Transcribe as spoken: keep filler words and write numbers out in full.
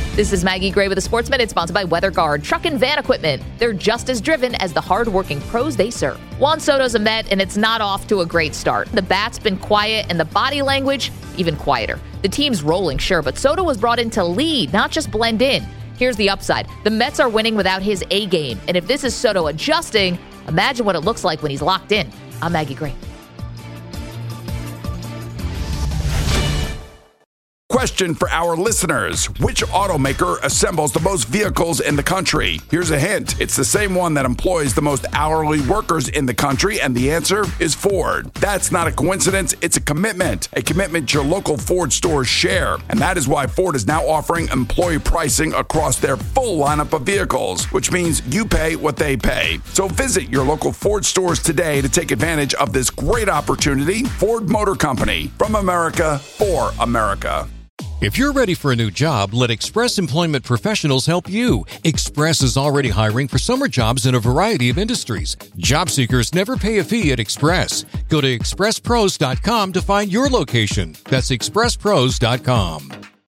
This is Maggie Gray with a Sports Minute, sponsored by WeatherGuard Truck and Van Equipment. They're just as driven as the hard-working pros they serve. Juan Soto's a Met, and it's not off to a great start. The bat's been quiet, and the body language even quieter. The team's rolling, sure, but Soto was brought in to lead, not just blend in. Here's the upside. The Mets are winning without his A-game, and if this is Soto adjusting, imagine what it looks like when he's locked in. I'm Maggie Gray. Question for our listeners. Which automaker assembles the most vehicles in the country? Here's a hint. It's the same one that employs the most hourly workers in the country, and the answer is Ford. That's not a coincidence. It's a commitment. A commitment your local Ford stores share. And that is why Ford is now offering employee pricing across their full lineup of vehicles, which means you pay what they pay. So visit your local Ford stores today to take advantage of this great opportunity. Ford Motor Company, from America, for America. If you're ready for a new job, let Express Employment Professionals help you. Express is already hiring for summer jobs in a variety of industries. Job seekers never pay a fee at Express. Go to express pros dot com to find your location. That's express pros dot com.